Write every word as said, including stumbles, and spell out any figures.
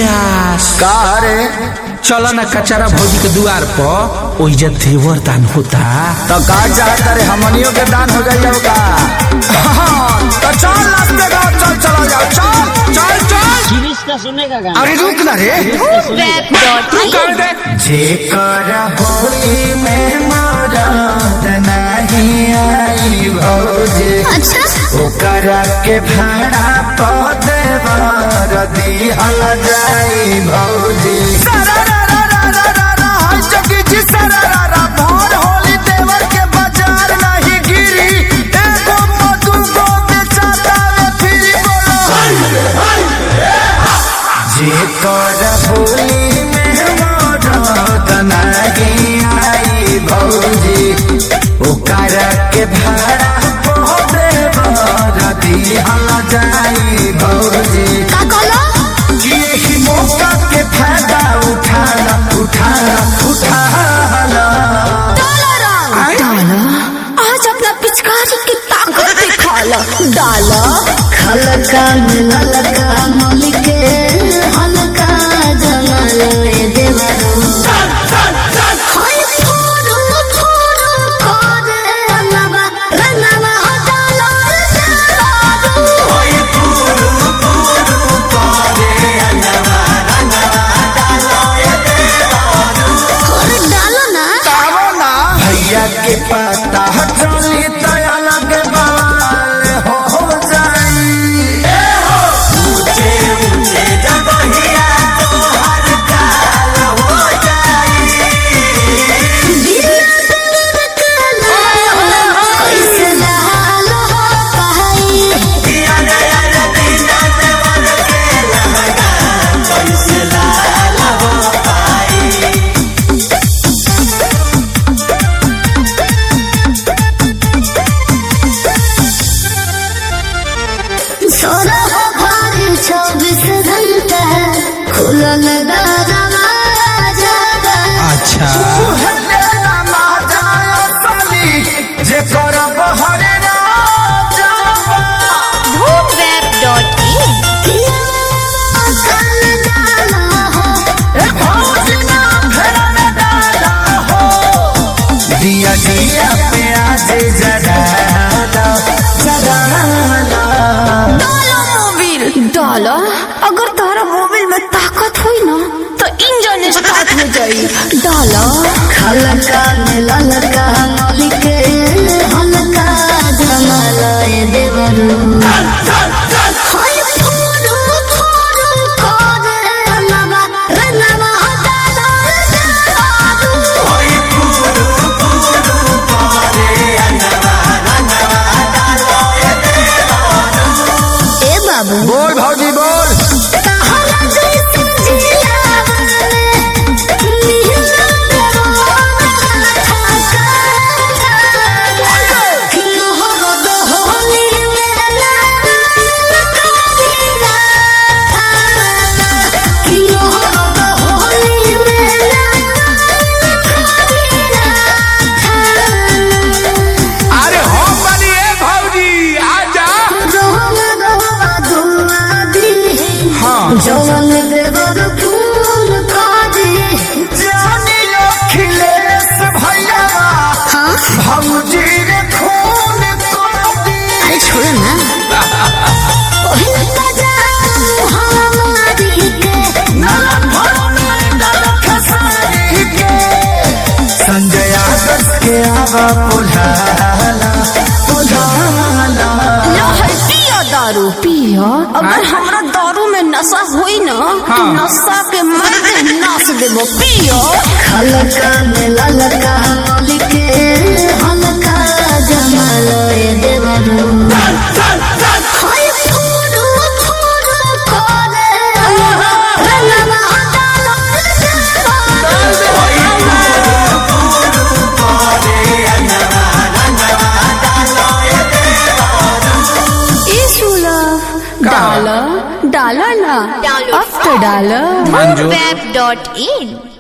ब्यास का रे चला ना कचरा भौजी के द्वार पर ओइजा देवर दान होता तो का चाहता रे हमनियों के दान हो जाइए का तो चल रास्ते का चल चला जाओ चल चल चल शिरीष सुनेगा गाना। अरे रुक ना रे जेकर होली में मरद नहीं आई भौजी अच्छा ओकरा के भाड़ा पद बर दिहल जाई भौजी होली देवर के बाजार नहीं गिरी एगो मधुगो बेचाता रे फिर जेकर होली में मरद नहीं आई भौजी ओकरा के भाड़ा दिहल जाई भौजी का कहलो यही मौका के फायदा उठाना उठाना उठाना डाला आज अपना पिचकारी की ताकत दिखाला डाला खलका मिललका मलिके हलका जमाल देवरो हाय फोड़ो फोड़ो करे रनवा रनवा डाला ओए पूरू पूरू करे रनवा रनवा डालो ये देवारू अरे डालो ना तावो ना भैया के पता चली तो अलग बाल हो जाई ए हो ऊंचे ऊंचे जगहिया तो हर काल हो जाई बिना दर्द काला कैसे डालो पाई दिया गया बिना देवर के लहंगा कैसे लाल हो पाई सोना हो भारी चौबीस घंटा खुलल दरवाजा अच्छा जे करब हरे राजा धूमवेब डॉट इन कल डाला हो ए भौजी ना फेरा में डाला हो दिया दिया पे आज जगाना जगाना डालो मोबिल डालो अगर तारा मोबिल में ताकत हुई ना तो इंजन स्टार्ट हो जाई डालो खलका मिललका मलिके हलका जमाल देवरू हाय फोड़ो फोड़ो करे रनवा रनवा डालो देवरू ओए पूरू पूरू करे रनवा रनवा डालो ये देवारू ए बाबू बोल भौजी बोल ताहरा जैसे जियावले नीला दरवाना ठका किलो हो दो होली मेला कबीरा किलो हो दो होली मेला कबीरा अरे हो बनिए भौजी आजा रोहन रोवा दुआ दी हाँ जवन देवर फूल काजी जानी अखिलेश भैया हाँ भौजी रे खून कोदी अरे छोड़ो ना ओहिल का जाऊ हमारी के नलन भरने डल खसारी के संजय आदर्श के आवा पुल्हाना पुल्हाना लो है पियो दारू पियो अगर हमरा दारू में नशा हुई ना तो नशा के मर्दे नाच देबो पियो खलका में ललका मलिके हलका जमाल देवरू हाय फोड़ो फोड़ो करे रनवा डालो डालो डालो ना अब तो डालो मंजू वेब डॉट इन